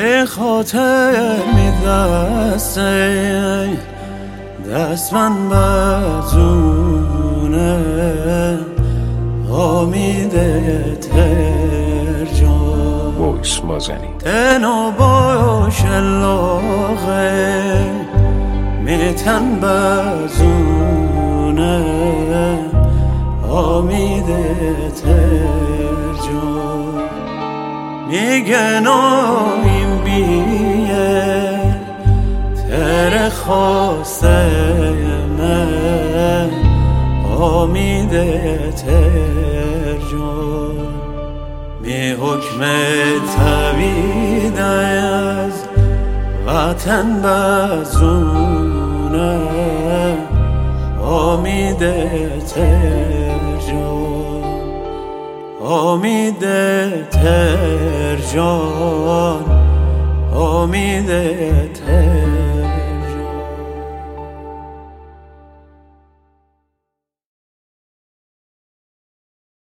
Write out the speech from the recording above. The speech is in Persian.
ای خاطر میدسته دست من بزونه امیده ترجان وایس مازنی تنو باش لاغه میتن بزونه امیده ترجان میگن این بیه تر خواسته من امیده ترجان می حکم توید از وطن بزونه امیده ترجان امیده ترجان امیده ترجان